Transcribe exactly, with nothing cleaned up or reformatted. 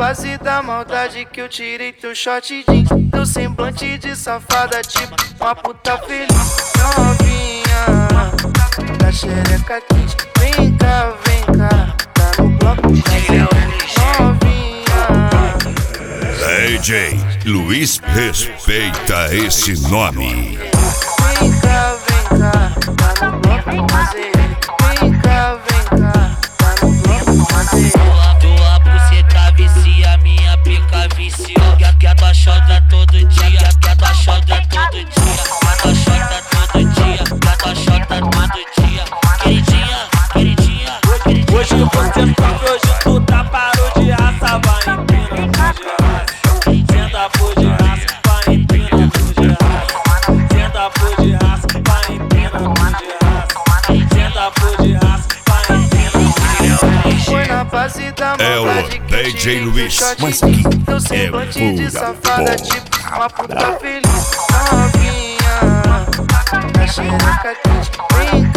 base da maldade que eu tirei teu short jeans. Teu semblante de safada, tipo uma puta feliz. Novinha, da xereca quente. Vem cá, vem cá, tá no bloco de novinha. D J Luiz, respeita esse nome. Vem cá, vem cá, tá no bloco de fazer. Vem cá, vem cá, tá no bloco de fazer. Tua buceta vicia, minha pica viciou. Quer que a tua xota todo dia, que a tua xota todo dia, que a tua xota todo dia, que a tua xota todo dia. Queridinha, queridinha, queridinha. Hoje você sofre, hoje tu tá parou de raça. Vai empina por de raça, senta por de raça. Vai empina por de raça, senta por de raça. Vai empina por de raça, senta por de raça. Vai empina por de raça. Foi na base da É o maldade que eu D J tirei teu Luiz, short mas jeans. que Teu é semblante de pura safada, bola. tipo uma puta feliz. Novinha, da xereca quente. Vem